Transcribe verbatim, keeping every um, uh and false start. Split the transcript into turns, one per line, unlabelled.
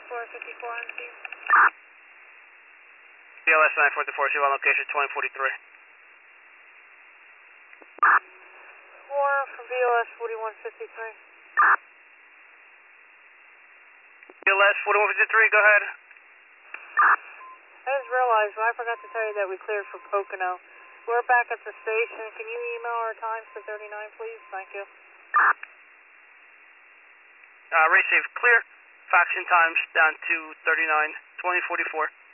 four fifty-four on scene.
B L S nine four four, see on location twenty forty-three.
four from B L S forty-one fifty-three.
B L S forty-one fifty-three, go ahead.
I just realized, well, I forgot to tell you that we cleared for Pocono. We're back at the station. Can you email our times to thirty-nine, please? Thank you.
Uh, receive clear. Faction times down to thirty-nine, twenty forty-four.